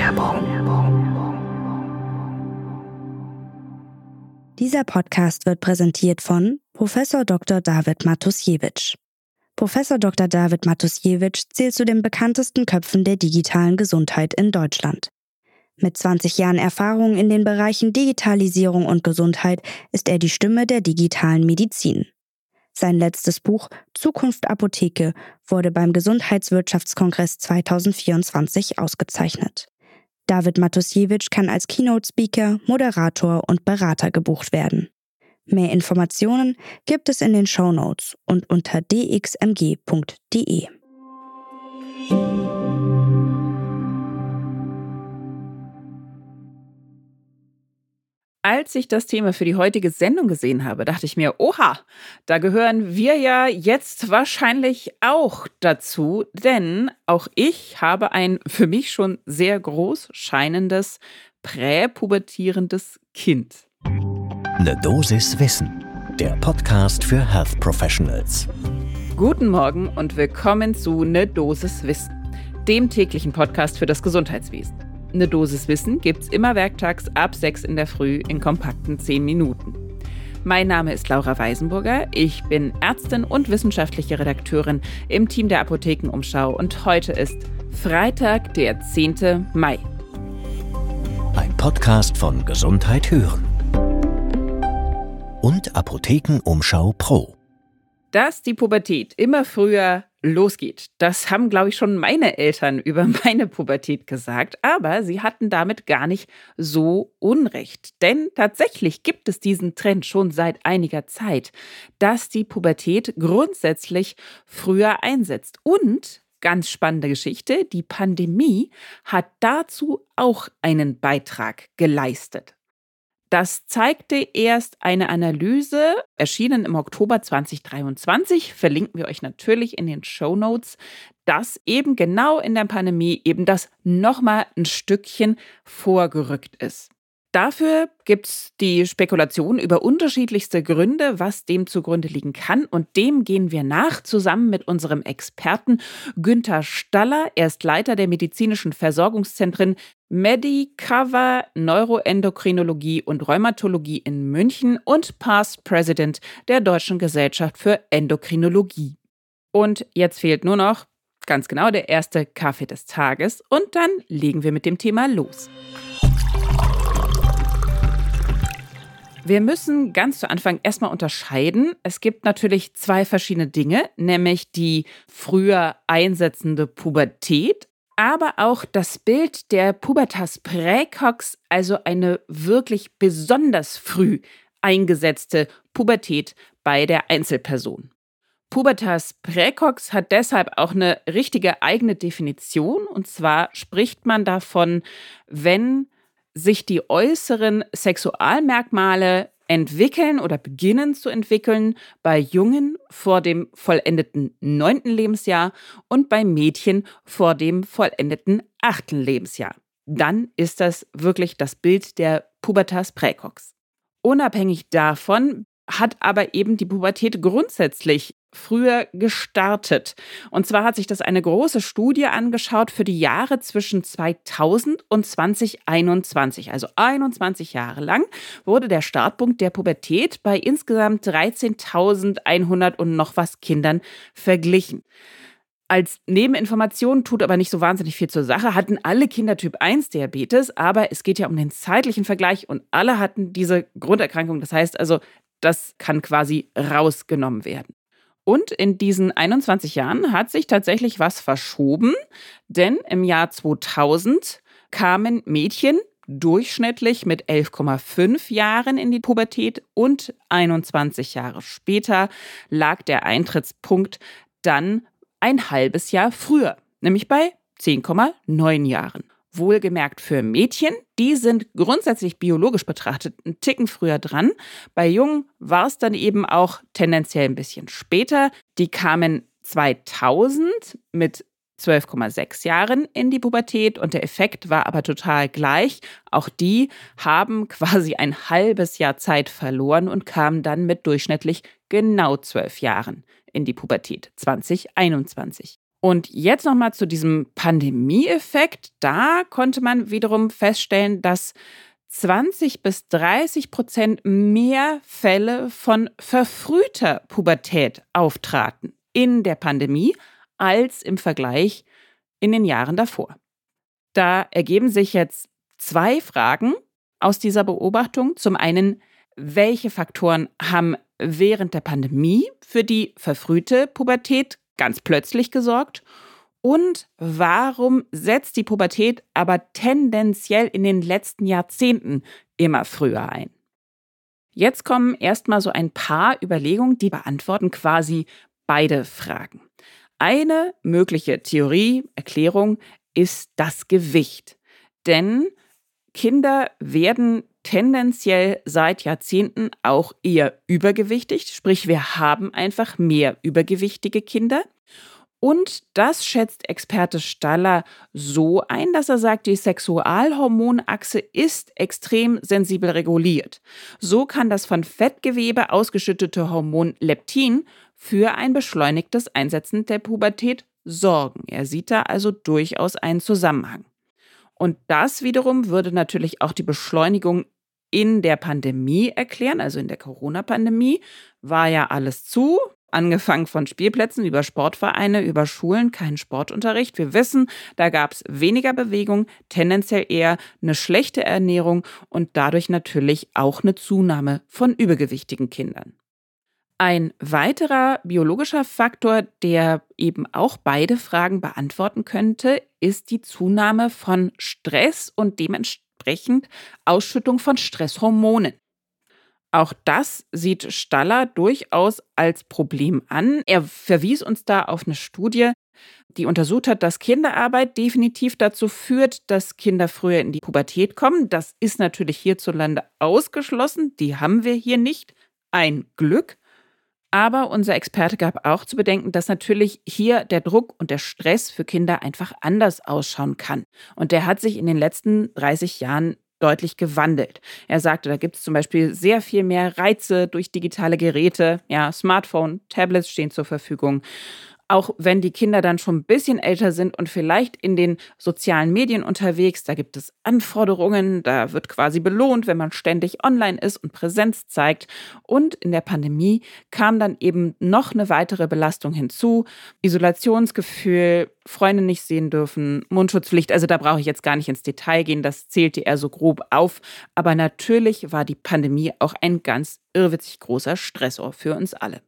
Dieser Podcast wird präsentiert von Professor Dr. David Matusiewicz. Professor Dr. David Matusiewicz zählt zu den bekanntesten Köpfen der digitalen Gesundheit in Deutschland. Mit 20 Jahren Erfahrung in den Bereichen Digitalisierung und Gesundheit ist er die Stimme der digitalen Medizin. Sein letztes Buch Zukunft Apotheke wurde beim Gesundheitswirtschaftskongress 2024 ausgezeichnet. David Matusiewicz kann als Keynote-Speaker, Moderator und Berater gebucht werden. Mehr Informationen gibt es in den Shownotes und unter dxmg.de. Als ich das Thema für die heutige Sendung gesehen habe, dachte ich mir, oha, da gehören wir ja jetzt wahrscheinlich auch dazu, denn auch ich habe ein für mich schon sehr groß scheinendes, präpubertierendes Kind. Eine Dosis Wissen, der Podcast für Health Professionals. Guten Morgen und willkommen zu Ne Dosis Wissen, dem täglichen Podcast für das Gesundheitswesen. Eine Dosis Wissen gibt's immer werktags ab 6 in der Früh in kompakten 10 Minuten. Mein Name ist Laura Weisenburger, ich bin Ärztin und wissenschaftliche Redakteurin im Team der Apothekenumschau und heute ist Freitag, der 10. Mai. Ein Podcast von Gesundheit hören und Apothekenumschau Pro. Dass die Pubertät immer früher losgeht, das haben, glaube ich, schon meine Eltern über meine Pubertät gesagt, aber sie hatten damit gar nicht so Unrecht. Denn tatsächlich gibt es diesen Trend schon seit einiger Zeit, dass die Pubertät grundsätzlich früher einsetzt. Und, ganz spannende Geschichte, die Pandemie hat dazu auch einen Beitrag geleistet. Das zeigte erst eine Analyse, erschienen im Oktober 2023, verlinken wir euch natürlich in den Shownotes, dass eben genau in der Pandemie eben das nochmal ein Stückchen vorgerückt ist. Dafür gibt es die Spekulation über unterschiedlichste Gründe, was dem zugrunde liegen kann. Und dem gehen wir nach, zusammen mit unserem Experten Günther Staller. Er ist Leiter der medizinischen Versorgungszentren Medicover, Neuroendokrinologie und Rheumatologie in München und Past President der Deutschen Gesellschaft für Endokrinologie. Und jetzt fehlt nur noch, ganz genau, der erste Kaffee des Tages. Und dann legen wir mit dem Thema los. Wir müssen ganz zu Anfang erstmal unterscheiden. Es gibt natürlich zwei verschiedene Dinge, nämlich die früher einsetzende Pubertät, aber auch das Bild der Pubertas praecox, also eine wirklich besonders früh eingesetzte Pubertät bei der Einzelperson. Pubertas praecox hat deshalb auch eine richtige eigene Definition, und zwar spricht man davon, wenn sich die äußeren Sexualmerkmale entwickeln oder beginnen zu entwickeln bei Jungen vor dem vollendeten 9. Lebensjahr und bei Mädchen vor dem vollendeten 8. Lebensjahr. Dann ist das wirklich das Bild der Pubertas praecox. Unabhängig davon hat aber eben die Pubertät grundsätzlich früher gestartet. Und zwar hat sich das eine große Studie angeschaut für die Jahre zwischen 2000 und 2021. Also 21 Jahre lang wurde der Startpunkt der Pubertät bei insgesamt 13.100 und noch was Kindern verglichen. Als Nebeninformation, tut aber nicht so wahnsinnig viel zur Sache, hatten alle Kinder Typ 1 Diabetes, aber es geht ja um den zeitlichen Vergleich und alle hatten diese Grunderkrankung. Das heißt also, das kann quasi rausgenommen werden. Und in diesen 21 Jahren hat sich tatsächlich was verschoben, denn im Jahr 2000 kamen Mädchen durchschnittlich mit 11,5 Jahren in die Pubertät und 21 Jahre später lag der Eintrittspunkt dann ein halbes Jahr früher, nämlich bei 10,9 Jahren. Wohlgemerkt für Mädchen, die sind grundsätzlich biologisch betrachtet einen Ticken früher dran. Bei Jungen war es dann eben auch tendenziell ein bisschen später. Die kamen 2000 mit 12,6 Jahren in die Pubertät und der Effekt war aber total gleich. Auch die haben quasi ein halbes Jahr Zeit verloren und kamen dann mit durchschnittlich genau 12 Jahren in die Pubertät 2021. Und jetzt nochmal zu diesem Pandemieeffekt. Da konnte man wiederum feststellen, dass 20-30% mehr Fälle von verfrühter Pubertät auftraten in der Pandemie als im Vergleich in den Jahren davor. Da ergeben sich jetzt 2 Fragen aus dieser Beobachtung. Zum einen, welche Faktoren haben während der Pandemie für die verfrühte Pubertät ganz plötzlich gesorgt? Und warum setzt die Pubertät aber tendenziell in den letzten Jahrzehnten immer früher ein? Jetzt kommen erstmal so ein paar Überlegungen, die beantworten quasi beide Fragen. Eine mögliche Theorie, Erklärung ist das Gewicht. Denn Kinder werden tendenziell seit Jahrzehnten auch eher übergewichtig, sprich wir haben einfach mehr übergewichtige Kinder. Und das schätzt Experte Staller so ein, dass er sagt, die Sexualhormonachse ist extrem sensibel reguliert. So kann das von Fettgewebe ausgeschüttete Hormon Leptin für ein beschleunigtes Einsetzen der Pubertät sorgen. Er sieht da also durchaus einen Zusammenhang. Und das wiederum würde natürlich auch die Beschleunigung in der Pandemie erklären, also in der Corona-Pandemie war ja alles zu. Angefangen von Spielplätzen über Sportvereine, über Schulen, kein Sportunterricht. Wir wissen, da gab es weniger Bewegung, tendenziell eher eine schlechte Ernährung und dadurch natürlich auch eine Zunahme von übergewichtigen Kindern. Ein weiterer biologischer Faktor, der eben auch beide Fragen beantworten könnte, ist die Zunahme von Stress und dementsprechend Ausschüttung von Stresshormonen. Auch das sieht Staller durchaus als Problem an. Er verwies uns da auf eine Studie, die untersucht hat, dass Kinderarbeit definitiv dazu führt, dass Kinder früher in die Pubertät kommen. Das ist natürlich hierzulande ausgeschlossen. Die haben wir hier nicht. Ein Glück. Aber unser Experte gab auch zu bedenken, dass natürlich hier der Druck und der Stress für Kinder einfach anders ausschauen kann. Und der hat sich in den letzten 30 Jahren deutlich gewandelt. Er sagte, da gibt es zum Beispiel sehr viel mehr Reize durch digitale Geräte. Ja, Smartphone, Tablets stehen zur Verfügung. Auch wenn die Kinder dann schon ein bisschen älter sind und vielleicht in den sozialen Medien unterwegs, da gibt es Anforderungen, da wird quasi belohnt, wenn man ständig online ist und Präsenz zeigt. Und in der Pandemie kam dann eben noch eine weitere Belastung hinzu. Isolationsgefühl, Freunde nicht sehen dürfen, Mundschutzpflicht. Also da brauche ich jetzt gar nicht ins Detail gehen, das zählte er so grob auf. Aber natürlich war die Pandemie auch ein ganz irrwitzig großer Stressor für uns alle.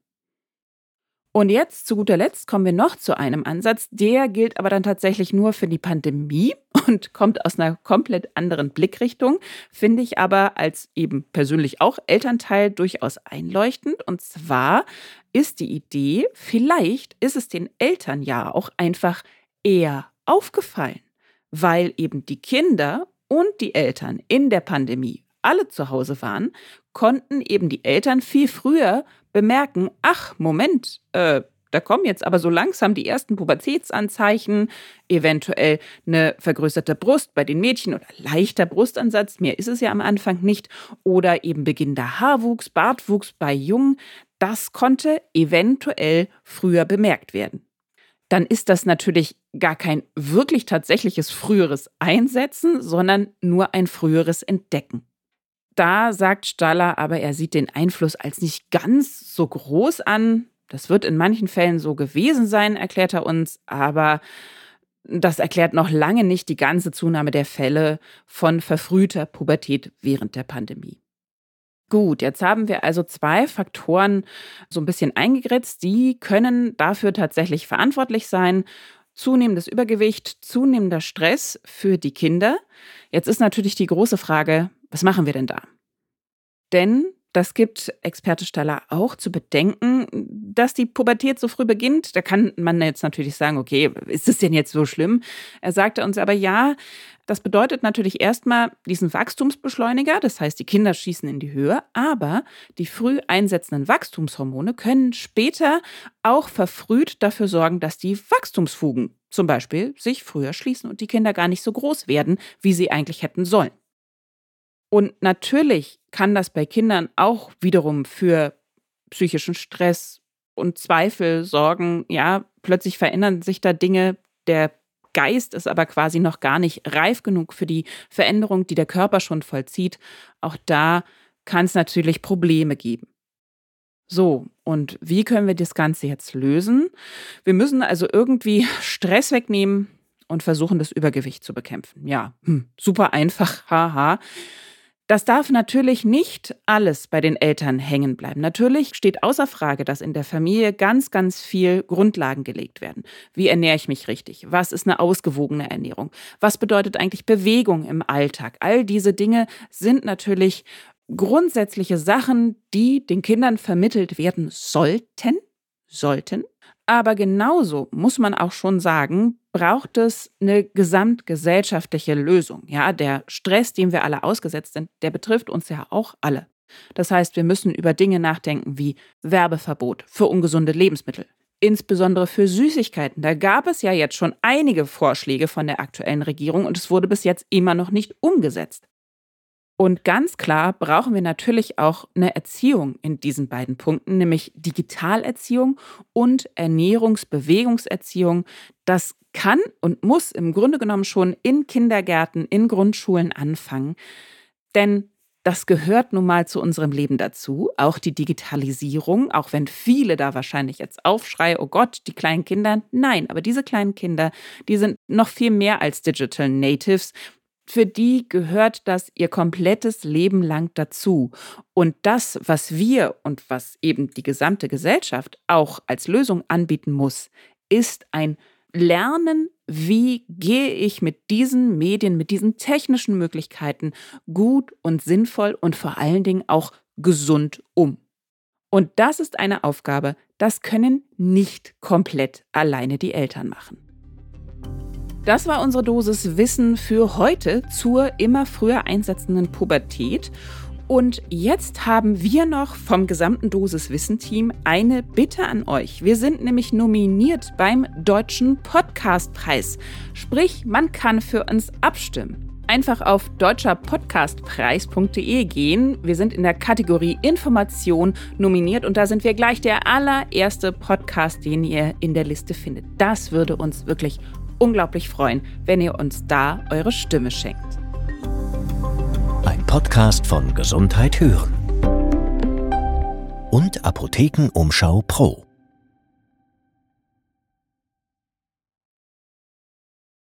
Und jetzt, zu guter Letzt, kommen wir noch zu einem Ansatz, der gilt aber dann tatsächlich nur für die Pandemie und kommt aus einer komplett anderen Blickrichtung, finde ich aber als eben persönlich auch Elternteil durchaus einleuchtend. Und zwar ist die Idee, vielleicht ist es den Eltern ja auch einfach eher aufgefallen, weil eben die Kinder und die Eltern in der Pandemie alle zu Hause waren, konnten eben die Eltern viel früher bemerken, ach, Moment, da kommen jetzt aber so langsam die ersten Pubertätsanzeichen, eventuell eine vergrößerte Brust bei den Mädchen oder leichter Brustansatz, mehr ist es ja am Anfang nicht, oder eben beginnender Haarwuchs, Bartwuchs bei Jungen, das konnte eventuell früher bemerkt werden. Dann ist das natürlich gar kein wirklich tatsächliches früheres Einsetzen, sondern nur ein früheres Entdecken. Da sagt Staller aber, er sieht den Einfluss als nicht ganz so groß an. Das wird in manchen Fällen so gewesen sein, erklärt er uns, aber das erklärt noch lange nicht die ganze Zunahme der Fälle von verfrühter Pubertät während der Pandemie. Gut, jetzt haben wir also 2 Faktoren so ein bisschen eingegrenzt, die können dafür tatsächlich verantwortlich sein. Zunehmendes Übergewicht, zunehmender Stress für die Kinder. Jetzt ist natürlich die große Frage, was machen wir denn da? Denn das gibt Experte Staller auch zu bedenken, dass die Pubertät so früh beginnt. Da kann man jetzt natürlich sagen, okay, ist es denn jetzt so schlimm? Er sagte uns aber, ja, das bedeutet natürlich erstmal diesen Wachstumsbeschleuniger, das heißt, die Kinder schießen in die Höhe, aber die früh einsetzenden Wachstumshormone können später auch verfrüht dafür sorgen, dass die Wachstumsfugen zum Beispiel sich früher schließen und die Kinder gar nicht so groß werden, wie sie eigentlich hätten sollen. Und natürlich kann das bei Kindern auch wiederum für psychischen Stress und Zweifel, Sorgen, ja, plötzlich verändern sich da Dinge, der Geist ist aber quasi noch gar nicht reif genug für die Veränderung, die der Körper schon vollzieht. Auch da kann es natürlich Probleme geben. So, und wie können wir das Ganze jetzt lösen? Wir müssen also irgendwie Stress wegnehmen und versuchen, das Übergewicht zu bekämpfen. Ja, super einfach, haha. Das darf natürlich nicht alles bei den Eltern hängen bleiben. Natürlich steht außer Frage, dass in der Familie ganz, ganz viel Grundlagen gelegt werden. Wie ernähre ich mich richtig? Was ist eine ausgewogene Ernährung? Was bedeutet eigentlich Bewegung im Alltag? All diese Dinge sind natürlich grundsätzliche Sachen, die den Kindern vermittelt werden sollten. Aber genauso muss man auch schon sagen, braucht es eine gesamtgesellschaftliche Lösung. Ja, der Stress, dem wir alle ausgesetzt sind, der betrifft uns ja auch alle. Das heißt, wir müssen über Dinge nachdenken wie Werbeverbot für ungesunde Lebensmittel. Insbesondere für Süßigkeiten. Da gab es ja jetzt schon einige Vorschläge von der aktuellen Regierung und es wurde bis jetzt immer noch nicht umgesetzt. Und ganz klar brauchen wir natürlich auch eine Erziehung in diesen beiden Punkten, nämlich Digitalerziehung und Ernährungs-Bewegungserziehung. Das kann und muss im Grunde genommen schon in Kindergärten, in Grundschulen anfangen. Denn das gehört nun mal zu unserem Leben dazu, auch die Digitalisierung, auch wenn viele da wahrscheinlich jetzt aufschreien, oh Gott, die kleinen Kinder. Nein, aber diese kleinen Kinder, die sind noch viel mehr als Digital Natives. Für die gehört das ihr komplettes Leben lang dazu. Und das, was wir und was eben die gesamte Gesellschaft auch als Lösung anbieten muss, ist ein Lernen, wie gehe ich mit diesen Medien, mit diesen technischen Möglichkeiten gut und sinnvoll und vor allen Dingen auch gesund um. Und das ist eine Aufgabe, das können nicht komplett alleine die Eltern machen. Das war unsere Dosis Wissen für heute zur immer früher einsetzenden Pubertät. Und jetzt haben wir noch vom gesamten Dosis Wissen-Team eine Bitte an euch. Wir sind nämlich nominiert beim Deutschen Podcastpreis. Sprich, man kann für uns abstimmen. Einfach auf deutscherpodcastpreis.de gehen. Wir sind in der Kategorie Information nominiert und da sind wir gleich der allererste Podcast, den ihr in der Liste findet. Das würde uns wirklich unglaublich freuen, wenn ihr uns da eure Stimme schenkt. Ein Podcast von Gesundheit hören und Apothekenumschau Pro.